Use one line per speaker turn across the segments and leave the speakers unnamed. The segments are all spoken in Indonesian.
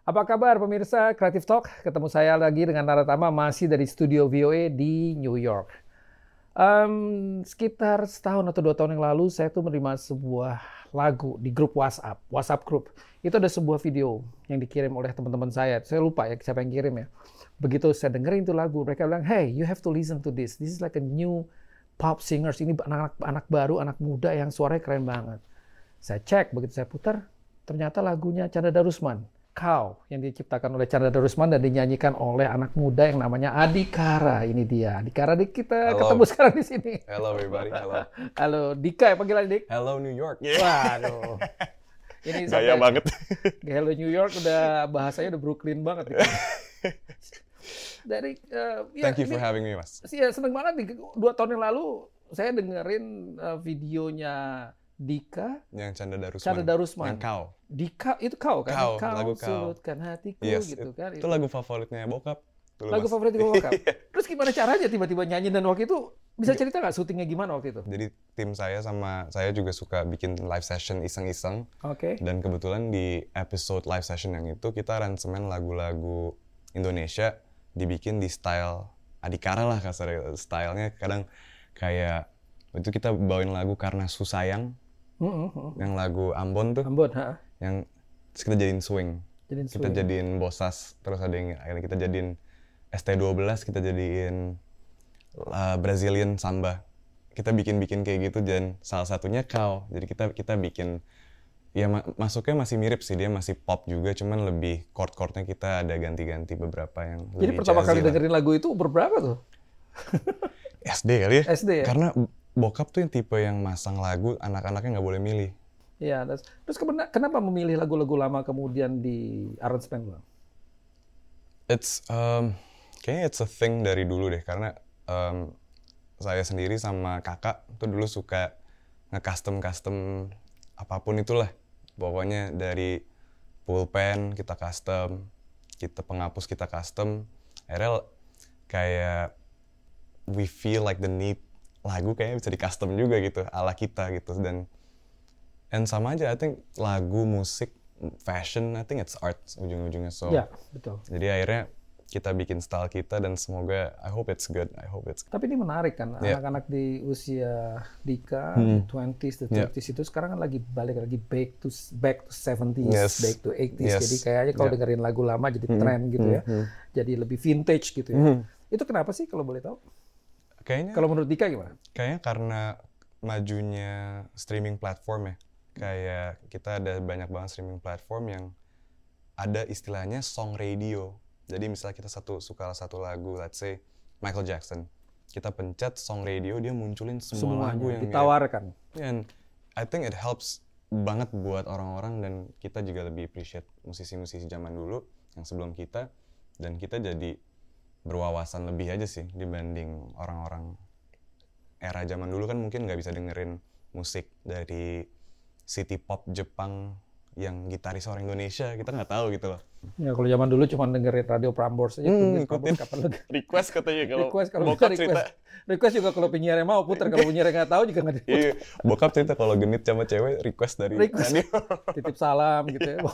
Apa kabar pemirsa Creative Talk? Ketemu saya lagi dengan Naratama masih dari studio VOA di New York. Sekitar setahun atau 2 tahun yang lalu saya tuh menerima sebuah lagu di grup WhatsApp group. Itu ada sebuah video yang dikirim oleh teman-teman saya. Saya lupa ya siapa yang kirim ya. Begitu saya dengerin tuh lagu, mereka bilang, "Hey, you have to listen to this. This is like a new pop singers. Ini anak baru, anak muda yang suaranya keren banget." Saya cek, begitu saya putar, ternyata lagunya Chandra Darusman. Kau yang diciptakan oleh Chandra Darusman dan dinyanyikan oleh anak muda yang namanya Adhikara. Ini dia, Adhikara. Kita ketemu sekarang di sini.
Hello everybody, hello.
Halo, Dika ya panggilan Dik.
Hello New York.
Waduh. Ini
Gaya banget.
Hello New York udah bahasanya udah Brooklyn banget. Dik. Dari
Thank you for having me, Mas.
Ya, seneng banget nih. 2 tahun yang lalu saya dengerin videonya Dika
Yang
Chandra Darusman.
Yang Kau.
Dika itu kau kan?
Kau, lagu Kau.
Sulutkan hatiku
Yes,
gitu kan.
Itu lagu favoritnya bokap. Dulu,
Lagu
Mas.
favorit bokap. Terus gimana caranya tiba-tiba nyanyi dan waktu itu bisa cerita nggak syutingnya gimana waktu itu?
Jadi tim saya sama saya juga suka bikin live session iseng-iseng.
Oke.
Dan kebetulan di episode live session yang itu kita aransemen lagu-lagu Indonesia dibikin di style Adhikara lah kasarnya. Stylenya kadang kayak itu kita bawain lagu Karena Susayang. Yang lagu Ambon tuh.
Ambon, ha.
Yang terus kita jadiin swing. Kita
swing.
jadiin Bosas, terus ada yang akhirnya kita jadiin ST12, kita jadiin Brazilian Samba. Kita bikin kayak gitu dan salah satunya Kau. Jadi kita bikin ya masuknya masih mirip sih, dia masih pop juga, cuman lebih chord-chordnya kita ada ganti-ganti beberapa yang
Jadi
lebih
pertama kali
jazzy lah.
dengerin lagu itu umur berapa tuh?
SD kali ya?
SD ya?
Karena bokap tuh yang tipe yang masang lagu, anak-anaknya nggak boleh milih.
Iya, terus kenapa memilih lagu-lagu lama kemudian di aransemen Bang?
It's kayaknya it's a thing dari dulu deh, karena saya sendiri sama kakak tuh dulu suka nge-custom apapun itulah. Pokoknya dari pulpen kita custom, kita penghapus kita custom. Akhirnya kayak we feel like the need lagu kayaknya bisa di custom juga gitu, ala kita gitu. Dan sama aja, I think lagu, musik, fashion, I think it's art ujung-ujungnya. So,
ya, betul.
Jadi akhirnya kita bikin style kita dan semoga, I hope it's good.
Tapi ini menarik kan,
Yeah.
anak-anak di usia Dika, 20s, the 30s itu sekarang kan lagi balik lagi back to 70s,
Yes.
back to 80s.
Yes.
Jadi kayaknya kalau
Yeah.
dengerin lagu lama jadi tren gitu ya. Jadi lebih vintage gitu ya. Itu kenapa sih kalau boleh tahu?
Kayaknya
Kalau menurut Dika gimana?
karena majunya streaming platform ya. Kayak kita ada banyak banget streaming platform yang ada istilahnya song radio. Jadi misalnya kita suka satu lagu, let's say Michael Jackson. Kita pencet song radio, dia munculin semua lagu yang
ditawarkan.
And I think it helps banget buat orang-orang, dan kita juga lebih appreciate musisi-musisi zaman dulu yang sebelum kita, dan kita jadi berwawasan lebih aja sih dibanding orang-orang era zaman dulu kan mungkin nggak bisa dengerin musik dari city pop Jepang yang gitaris orang Indonesia, kita nggak tahu gitu loh.
Ya kalau zaman dulu cuma dengerin radio Prambors aja,
Ngikutin
kapan lagi.
request katanya kalau
bokap
bokap cerita.
Request juga kalau penyiarnya mau putar, kalau penyiarnya nggak tahu juga nggak diputar.
Iya, bokap cerita kalau genit sama cewek request dari radio.
Titip salam gitu ya.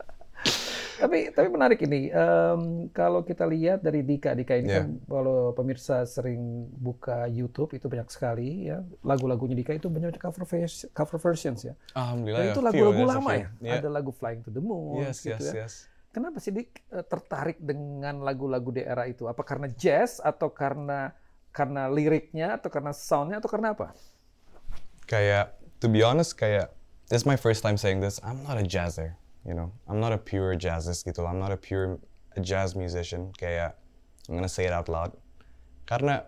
Tapi menarik ini, kalau kita lihat dari Dika ini kan kalau pemirsa sering buka YouTube itu banyak sekali ya lagu-lagunya Dika itu banyak cover versions ya.
Alhamdulillah.
Dan itu lagu-lagu lama ya. Ada lagu Flying to the Moon gitu ya.
Yes.
Kenapa sih Dik tertarik dengan lagu-lagu di era itu? Apa karena jazz atau karena liriknya atau karena soundnya atau karena apa?
Kayak to be honest, kayak this is my first time saying this. I'm not a jazzer. You know, I'm not a pure jazzist gitu. I'm not a pure jazz musician. Kayak, I'm gonna say it out loud. Karena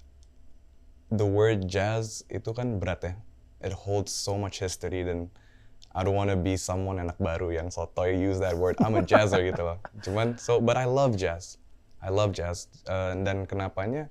the word jazz itu kan berat ya. It holds so much history, dan I don't wanna be someone anak baru yang sotoy use that word. I'm a jazzer gitu loh. Cuman, but I love jazz. Dan kenapanya,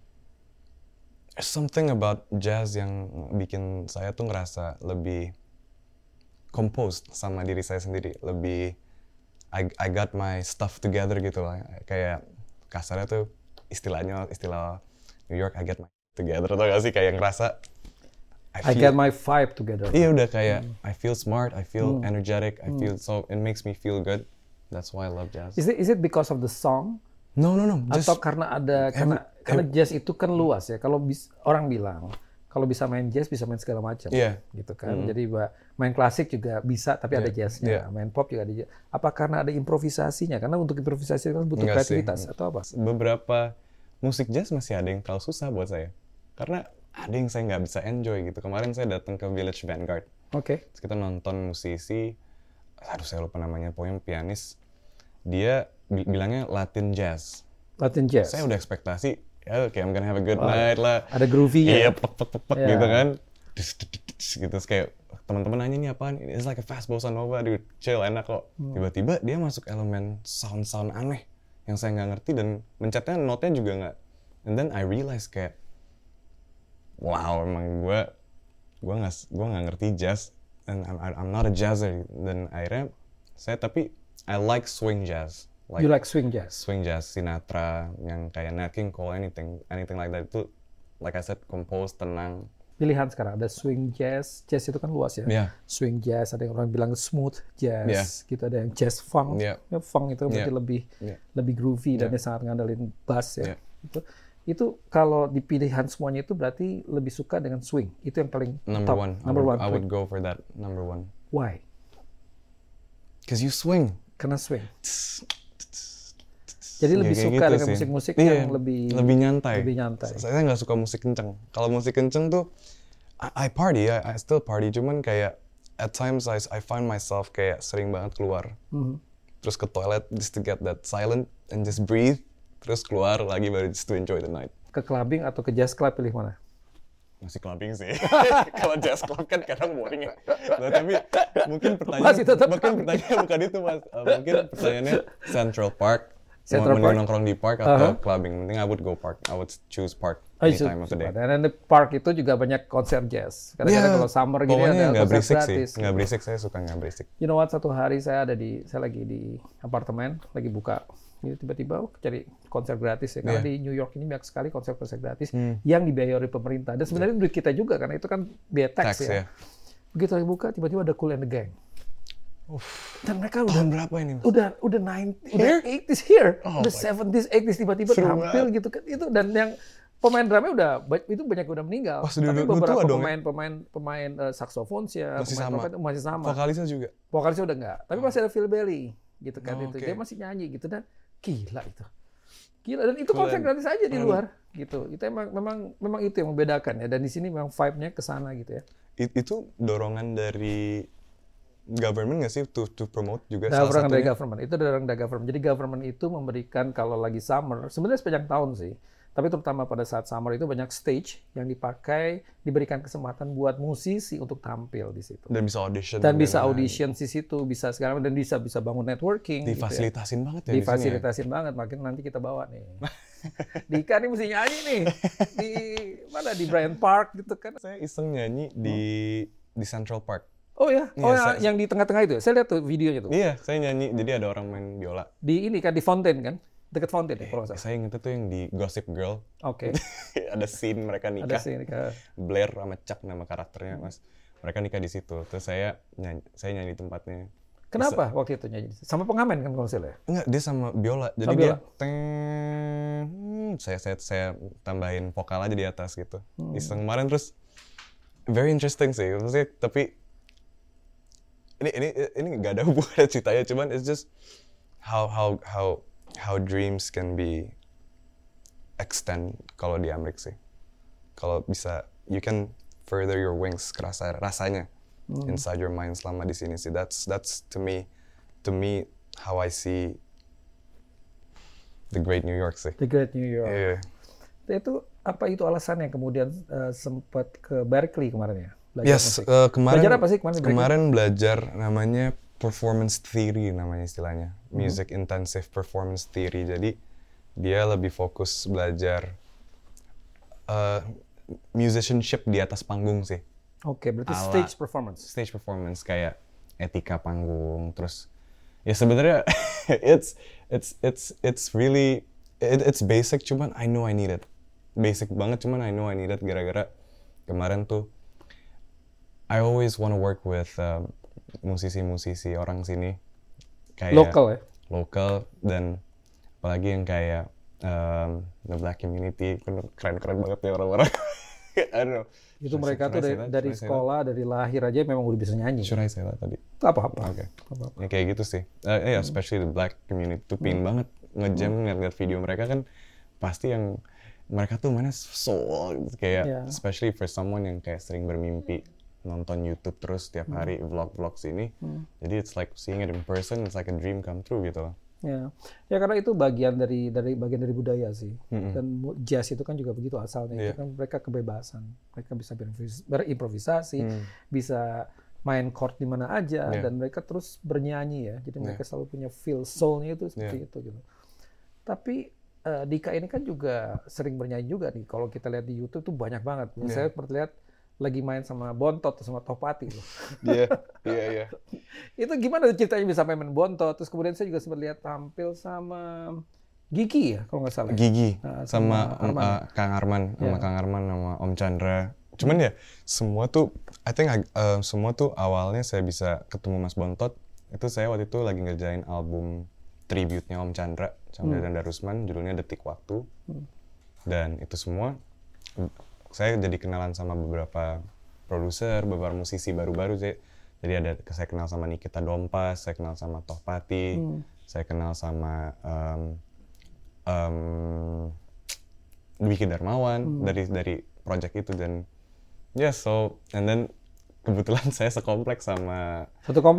there's something about jazz yang bikin saya tuh ngerasa lebih composed sama diri saya sendiri, lebih I got my stuff together gitu lah. Kayak kasarnya tuh istilah New York, I get my together, atau gak sih, kayak ngerasa
I get my vibe together.
Iya, udah kayak I feel smart, I feel energetic, I feel, so it makes me feel good. That's why I love jazz.
Is it because of the song?
No. Just
Atau karena karena jazz itu kan luas ya. Kalau orang bilang kalau bisa main jazz bisa main segala macam, gitu kan. Jadi main klasik juga bisa, tapi ada jazznya. Main pop juga ada jazz. Apa karena ada improvisasinya? Karena untuk improvisasi kan butuh kreativitas atau apa?
Beberapa musik jazz masih ada yang terlalu susah buat saya. Karena ada yang saya nggak bisa enjoy gitu. Kemarin saya datang ke Village Vanguard.
Oke.
Terus kita nonton musisi, saya lupa namanya, pokoknya pianis. Dia bilangnya Latin jazz.
Latin jazz.
Saya udah ekspektasi, ya I'm gonna have a good night lah.
Ada groovy-nya.
Iya, pek gitu kan. Gitu, terus kayak teman-teman nanya ini apaan? It's like a fast bossa nova, dude. Chill, enak kok. Tiba-tiba dia masuk elemen sound aneh yang saya nggak ngerti dan mencetnya notnya juga nggak. And then I realize kayak, wow, emang gue nggak ngerti jazz, and I'm not a jazzer. Dan akhirnya tapi I like swing jazz.
You like swing jazz?
Swing jazz, Sinatra, yang kayak Nat King Cole, anything like that itu, like I said, compose, tenang.
Pilihan sekarang ada swing jazz itu kan luas ya.
Yeah.
Swing jazz, ada yang orang bilang smooth jazz, gitu. Ada yang jazz funk.
Yeah.
Ya, funk itu berarti lebih groovy dan dia sangat ngandelin bass ya. Itu kalau di pilihan semuanya itu berarti lebih suka dengan swing. Itu yang paling
number
top.
one. I would go for that number one.
Why?
Because you swing.
Karena swing. Jadi lebih suka
gitu
dengan
sih.
musik-musik yang lebih
nyantai.
Lebih nyantai.
Saya nggak suka musik kenceng. Kalau musik kenceng tuh I party, I still party. Cuman kayak at times I find myself kayak sering banget keluar. Terus ke toilet just to get that silent and just breathe. Terus keluar lagi baru just to enjoy the night.
Ke clubbing atau ke jazz club pilih mana?
Masih clubbing sih. Kalau jazz club kan kadang boring ya. Nah, tapi mungkin
Masih tetap
pertanyaannya bukan itu, Mas. Mungkin pertanyaannya Central Park.
Central
Mending
Park?
nongkrong di park atau clubbing. Mending I would go park. I would choose park any time of the day.
Dan di park itu juga banyak konser jazz. Kadang-kadang kalau summer gini ada
nggak
konser
berisik
gratis.
sih. Nggak berisik, saya suka nggak berisik.
You know what, satu hari saya lagi di apartemen, lagi buka. Ini tiba-tiba cari konser gratis ya. Karena di New York ini banyak sekali konser gratis yang dibiayai oleh pemerintah. Dan sebenarnya duit kita juga, karena itu kan biaya tax ya. Begitu lagi buka, tiba-tiba ada Kool and the Gang. Dan mereka
Tahun berapa ini?
udah 80s here. Udah 70s, 80s tiba-tiba tampil gitu kan. Itu dan yang pemain drumnya itu banyak udah meninggal. Tapi beberapa pemain saksofon masih sama.
Vokalisnya juga.
Vokalisnya udah enggak. Tapi masih ada Phil Bailey gitu kan itu. Dia masih nyanyi gitu dan gila itu. Gila, dan itu konser gratis aja di luar gitu. Itu memang itu yang membedakan ya, dan di sini memang vibe-nya ke sana gitu ya.
Itu dorongan dari government nggak sih to promote juga?
Dorongan dari government. Itu dorongan dari government. Jadi government itu memberikan kalau lagi summer, sebenarnya sepanjang tahun sih. Tapi terutama pada saat summer itu banyak stage yang diberikan kesempatan buat musisi untuk tampil di situ.
Dan bisa audition.
Dan bisa audition di situ, bisa sekarang dan bisa bangun networking.
Difasilitasin
gitu ya.
banget ya.
Difasilitasin banget, makin nanti kita bawa nih. Dika nih mesti nyanyi nih di Bryant Park gitu kan.
Saya iseng nyanyi di Central Park.
Oh ya, yang di tengah-tengah itu ya. Saya lihat tuh videonya tuh.
Iya, saya nyanyi. Jadi ada orang main biola.
Di ini kan di Fountain kan? Dekat Fountain ya kalau nggak salah.
Saya inget tuh yang di Gossip Girl.
Oke.
Ada scene mereka nikah.
Ada scene nikah.
Blair sama Chuck nama karakternya, Mas. Mereka nikah di situ. Terus saya nyanyi di tempatnya.
Kenapa waktu itu nyanyi? Sama pengamen kan kalau salah ya?
Enggak, dia sama biola. Jadi dia saya tambahin vokal aja di atas gitu. Iseng kemarin, terus very interesting sih. Maksudnya, tapi ini nggak ada hubungan ceritanya, cuman it's just how dreams can be extend kalau di Amerika sih. Kalau bisa, you can further your wings, rasanya inside your mind selama di sini sih. That's to me how I see the Great New York sih.
The Great New York.
Yeah.
Itu apa itu alasannya kemudian sempat ke Berkeley kemarin ya?
Kemarin.
Belajar apa sih kemarin?
Kemarin belajar namanya performance theory, namanya istilahnya. Music intensive performance theory. Jadi dia lebih fokus belajar musicianship di atas panggung sih.
Oke, berarti stage performance.
Stage performance kayak etika panggung, terus ya sebenarnya it's really basic, cuman I know I need it. Basic banget, cuman I know I need it gara-gara kemarin tuh I always want to work with musisi-musisi orang sini. Kayak
lokal ya?
lokal, dan apalagi yang kayak the black community, keren-keren banget ya orang-orang. I don't know.
Itu mereka tuh dari sekolah, dari lahir aja memang udah bisa nyanyi.
Should I say that tadi?
Apa-apa.
Oke. Ya kayak gitu sih. Yeah, especially the black community tuh pingin banget nge-jam ngeliat video mereka kan, pasti yang mereka tuh mana soul gitu. Kayak especially for someone yang kayak sering bermimpi nonton YouTube terus tiap hari vlog-vlog sini. Jadi it's like seeing it in person, it's like a dream come true gitu loh.
Ya karena itu bagian dari budaya sih. Dan jazz itu kan juga begitu asalnya. Itu kan mereka kebebasan. Mereka bisa berimprovisasi, bisa main chord di mana aja, dan mereka terus bernyanyi ya. Jadi mereka selalu punya feel soul-nya itu seperti itu gitu. Tapi Dika ini kan juga sering bernyanyi juga nih. Kalau kita lihat di YouTube tuh banyak banget. Saya pernah lihat lagi main sama Bontot sama Tohpati loh.
Iya.
Itu gimana ceritanya bisa main Bontot? Terus kemudian saya juga sempat lihat tampil sama Gigi ya kalau nggak salah.
Gigi sama Kang Arman, sama Kang Arman sama Om Chandra. Cuman ya semua tuh, I think semua tuh awalnya saya bisa ketemu Mas Bontot. Itu saya waktu itu lagi ngerjain album tribute-nya Om Chandra sama Dadan Darusman, judulnya Detik Waktu. Dan itu semua saya jadi kenalan sama beberapa produser, beberapa musisi baru-baru sih. Jadi saya kenal sama Nikita Dompas, saya kenal sama Tohpati, saya kenal sama Dwiki Darmawan dari project itu. Dan so and then kebetulan saya satu komplek sama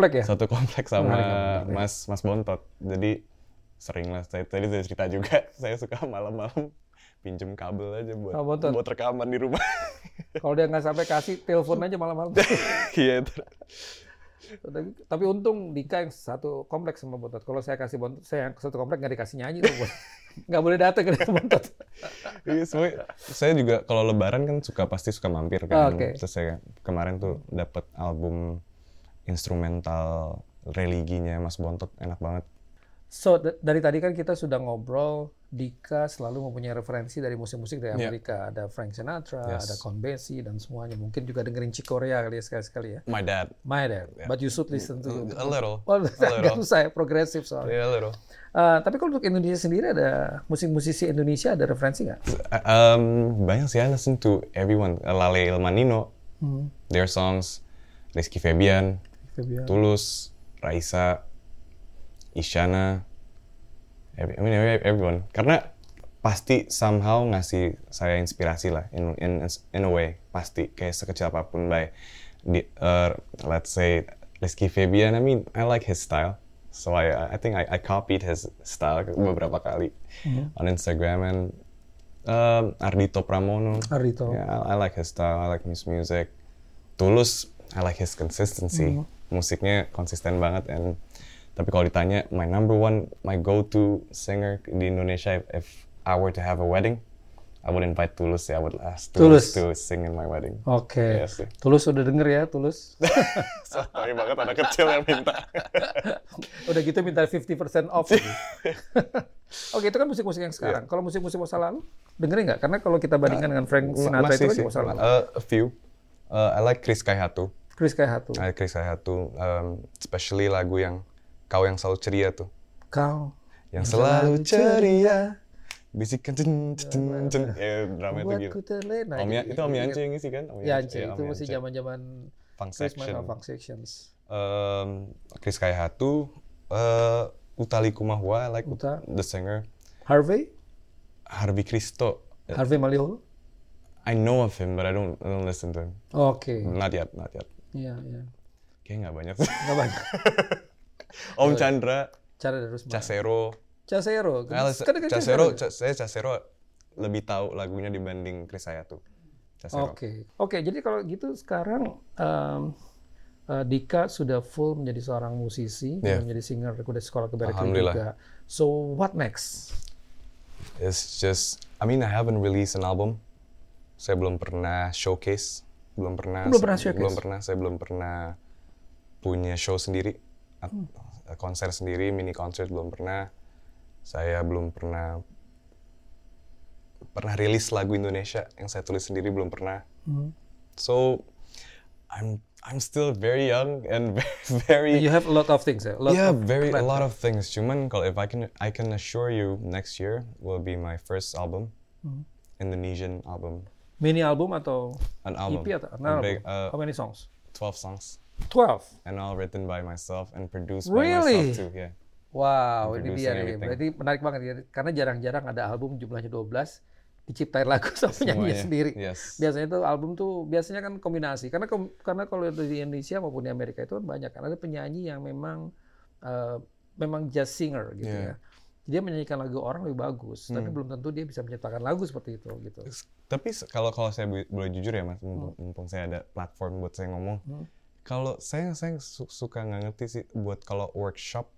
Mas Bontot. Jadi sering lah, saya tadi saya cerita juga, saya suka malam-malam pinjem kabel aja buat rekaman di rumah.
Kalau dia nggak sampai kasih, telepon aja malam-malam.
Iya.
Tapi untung Dika yang satu kompleks sama Bontot. Kalau saya kasih Bontot, saya yang satu kompleks nggak dikasih nyanyi tuh. Nggak boleh datang ke Bontot.
Iya, saya juga kalau Lebaran kan pasti suka mampir kan. Terus saya kemarin tuh dapat album instrumental religinya Mas Bontot, enak banget.
So dari tadi kan kita sudah ngobrol, Dika selalu mempunyai referensi dari musik-musik dari Amerika. Ada Frank Sinatra, ada Count Basie dan semuanya. Mungkin juga dengerin Chick Corea kali ya sekali-sekali ya.
My dad.
Yeah. But you should listen to
a little.
Agak susah ya, progresif soalnya.
Yeah, a little.
Tapi kalau untuk Indonesia sendiri ada musik-musisi Indonesia ada referensi nggak?
Banyak sih, I listen to everyone. Lale Ilmanino, their songs, Rizky Febian, Tulus, Raisa, Isyana, everyone. Karena pasti somehow ngasih saya inspirasi lah, in a way, pasti kayak sekecil apapun. Let's say Rizky Febian, I mean I like his style, so I think I copied his style beberapa kali on Instagram. And Ardhito Pramono, yeah, I like his style, I like his music. Tulus, I like his consistency, musiknya konsisten banget. Tapi kalau ditanya, my go-to singer di Indonesia, if I were to have a wedding, I would invite Tulus. I would ask Tulus to sing in my wedding.
Oke. Yes, Tulus udah denger ya, Tulus?
Sorry banget, anak kecil yang minta.
Udah gitu minta 50% off. Oke, itu kan musik-musik yang sekarang. Kalau musik-musik masa lalu, dengerin nggak? Karena kalau kita bandingkan dengan Frank Sinatra itu kan masa lalu.
A few. I like Chris Kaihatu.
I
like Chris Kaihatu. Especially lagu yang Kau yang selalu ceria tuh.
Kau
yang selalu ceria. Bisikan cen. Ya, drama itu gitu. Itu Om Yance yang ngisi kan?
Yance, itu masih zaman-zaman
Funk
Sections.
Chris Kaihatu, Utha Likumahua, I like the singer.
Harvey
Kristo.
Harvey Maliholo?
I know of him, but I don't listen to him.
Okay.
Not yet.
Iya.
Kayaknya nggak banyak.
Nggak banyak.
Om Chandra,
Casero.
Saya Casero lebih tahu lagunya dibanding Chris Kaihatu.
Oke. Jadi kalau gitu sekarang Dika sudah full menjadi seorang musisi, menjadi singer, udah sekolah ke Berklee juga. So what next?
It's just, I mean, I haven't released an album. Saya belum pernah showcase, saya belum pernah punya show sendiri. Konser sendiri, mini konser belum pernah. Saya belum pernah rilis lagu Indonesia yang saya tulis sendiri, belum pernah. So I'm still very young and very
You have a lot of things, ya?
a lot of things. Cuman kalau if I can assure you next year will be my first album, Indonesian album.
Mini album atau
An album.
EP atau
A big,
how many songs?
12 songs.
12.
And all written by myself and produced
Really?
by myself too. Yeah.
Wow, ini
Producing
dia nih.
everything.
Berarti menarik banget ya. Karena jarang-jarang ada album jumlahnya 12 diciptain lagu sama penyanyi
Semuanya,
sendiri.
yes.
Biasanya tuh album tuh biasanya kan kombinasi. Karena kalau di Indonesia maupun di Amerika itu kan banyak kan ada penyanyi yang memang jazz singer gitu ya. Dia menyanyikan lagu orang lebih bagus, tapi belum tentu dia bisa menciptakan lagu seperti itu gitu.
Tapi kalau saya boleh jujur ya Mas, mumpung saya ada platform buat saya ngomong. Kalau saya suka nggak ngerti sih buat kalau workshop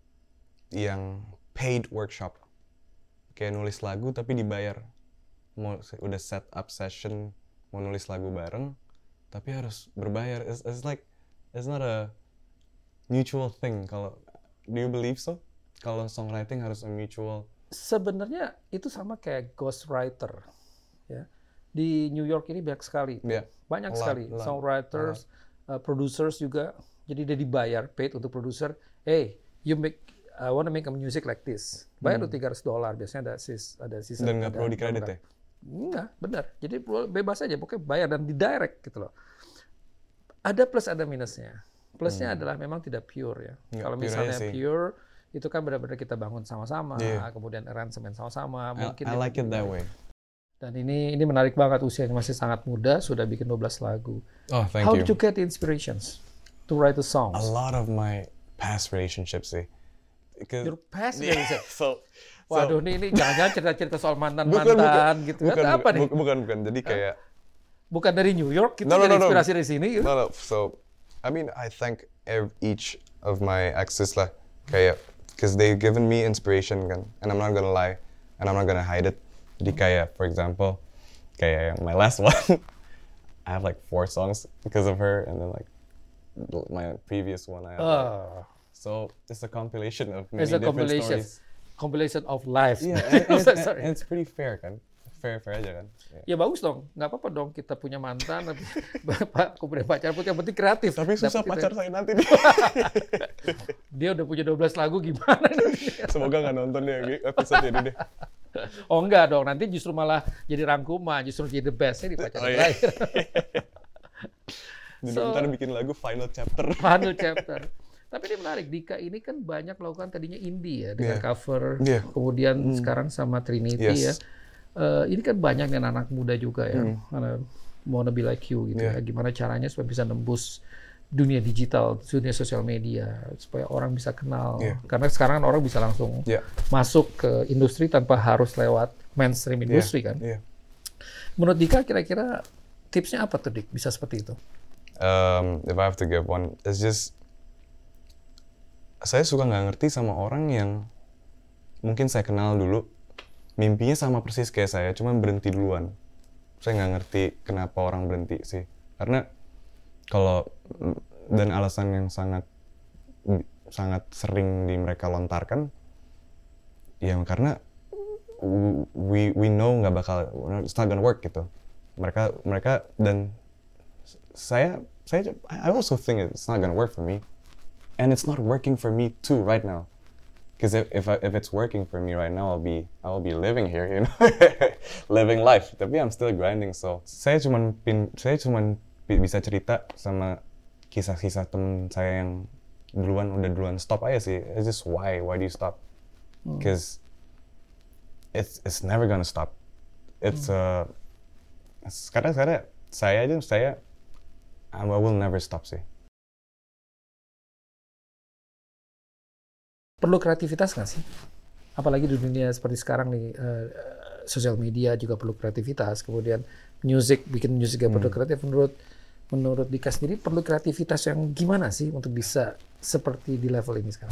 yang paid workshop. Kayak nulis lagu tapi dibayar. Udah set up session mau nulis lagu bareng tapi harus berbayar. It's like it's not a mutual thing. Do you believe so? Kalau songwriting harus a mutual.
Sebenarnya itu sama kayak ghostwriter ya. Di New York ini banyak sekali.
Yeah.
Banyak sekali songwriters, producers juga. Jadi dia dibayar paid untuk producer. Hey, I want to make a music like this. Bayar tuh $300. Biasanya ada season.
Dan nggak perlu dikredit ya?
Enggak, benar. Jadi bebas aja, pokoknya bayar dan didirect gitu loh. Ada plus ada minusnya. Plusnya adalah memang tidak pure ya. Kalau misalnya pure, itu kan benar-benar kita bangun sama-sama, kemudian arrangement sama-sama. Mungkin
I like it that way.
Dan ini menarik banget, usianya masih sangat muda, sudah bikin 12 lagu.
Oh, thank
How
you.
did you get the inspirations to write the songs?
A lot of my past relationships sih.
Your past relationship?
Waduh,
ini jangan-jangan cerita-cerita soal mantan gitu.
Bukan,
apa nih?
Bukan. Jadi kayak
bukan dari New York, gitu, dari inspirasi dari sini gitu.
No. So, I mean, I thank each of my exes lah. Kayak, because they've given me inspiration kan. And I'm not gonna lie. And I'm not gonna hide it. Jadi kayak, for example, kayak my last one, I have like 4 songs because of her. And then like, my previous one, I have so, it's a compilation of many different stories.
Compilation of lives.
Yeah, and it's pretty fair kan. Fair aja kan.
Ya bagus dong, nggak apa-apa dong kita punya mantan, tapi kemudian pacar pun yang penting kreatif.
Tapi susah pacar saya nanti nih.
Dia udah punya 12 lagu gimana nih?
Semoga nggak nonton deh episode ini deh.
Oh enggak dong, nanti justru malah jadi rangkuman, justru jadi the bestnya di pacar terakhir.
Jadi ntar bikin lagu final chapter.
Final chapter. Tapi ini menarik, Dika ini kan banyak melakukan tadinya indie ya, dengan cover, kemudian sekarang sama Trinity ya. Ini kan banyak nih anak muda juga ya, wanna be like you gitu ya. Gimana caranya supaya bisa nembus dunia digital, dunia sosial media, supaya orang bisa kenal. Karena sekarang kan orang bisa langsung masuk ke industri tanpa harus lewat mainstream industri kan. Menurut Dika kira-kira tipsnya apa tuh Dik, bisa seperti itu?
If I have to give one, it's just saya suka nggak ngerti sama orang yang mungkin saya kenal dulu, mimpinya sama persis kayak saya, cuman berhenti duluan. Saya nggak ngerti kenapa orang berhenti sih. Karena dan alasan yang sangat sering mereka lontarkan, ya karena we know nggak bakal, it's not gonna work gitu. Mereka dan saya I also think it's not gonna work for me. And it's not working for me too right now, because if it's working for me right now, I'll be living here, you know, living life. Tapi I'm still grinding, so saya cuman bisa cerita sama kisah-kisah temen saya yang udah duluan stop aja sih. It's just why do you stop? Because it's never gonna stop. It's kadang saya I will never stop sih.
Perlu kreativitas nggak sih? Apalagi di dunia seperti sekarang nih, sosial media juga perlu kreativitas. Kemudian bikin musik juga perlu kreatif. Menurut Dika sendiri perlu kreativitas yang gimana sih untuk bisa seperti di level ini sekarang?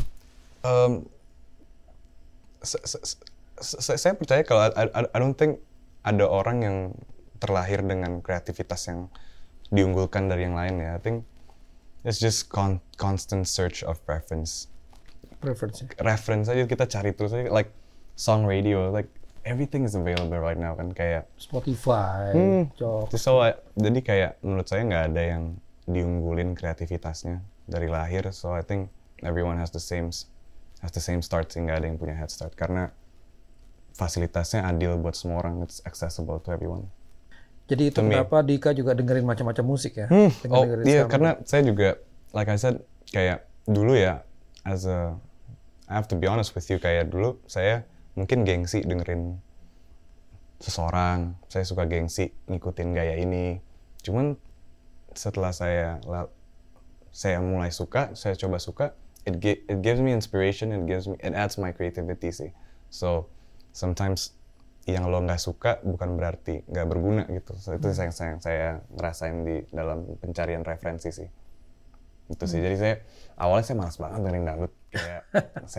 Saya percaya kalau I don't think ada orang yang terlahir dengan kreativitas yang diunggulkan dari yang lain ya. I think it's just constant search of preference. Reference aja kita cari terus aja, like song radio, like everything is available right now kan, kayak
Spotify,
jadi kayak menurut saya nggak ada yang diunggulin kreativitasnya dari lahir. So I think everyone has the same start, sehingga ada yang punya head start karena fasilitasnya adil buat semua orang, it's accessible to everyone.
Jadi itu kenapa Dika juga dengerin macam-macam musik ya?
Iya, karena saya juga, like I said, kayak dulu ya, I have to be honest with you, kayak dulu saya mungkin gengsi dengerin seseorang, saya suka gengsi ngikutin gaya ini. Cuman setelah saya mulai suka, saya coba suka, it gives me inspiration, it adds my creativity sih. So sometimes yang lo nggak suka bukan berarti nggak berguna gitu. So, itu yang saya ngerasain di dalam pencarian referensi sih. Itu sih. Jadi awalnya saya malas banget dengerin dangdut. Kayak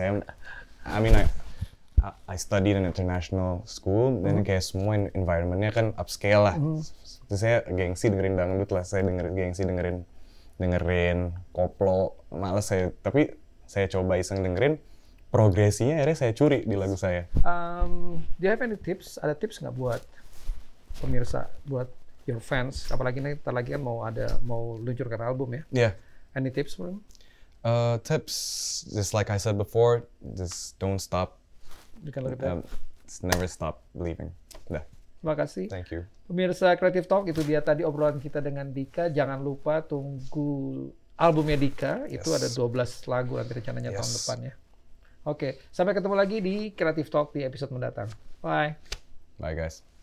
I studied in international school, dan kayak semua environment-nya kan upscale lah. Terus saya gengsi dengerin dangdut lah. Saya gengsi dengerin koplo. Malas saya. Tapi saya coba iseng dengerin. Progresinya akhirnya saya curi di lagu saya.
Do you have any tips? Ada tips nggak buat pemirsa, buat your fans? Apalagi ntar lagi kan mau luncurkan album ya?
Yeah.
Any tips for them?
Tips, just like I said before, just don't stop. Never stop believing. Udah.
Terima kasih.
Thank you.
Pemirsa Creative Talk, itu dia tadi obrolan kita dengan Dika. Jangan lupa tunggu albumnya Dika. Itu ada 12 lagu nanti rencananya tahun depan ya. Oke, sampai ketemu lagi di Creative Talk di episode mendatang. Bye.
Bye guys.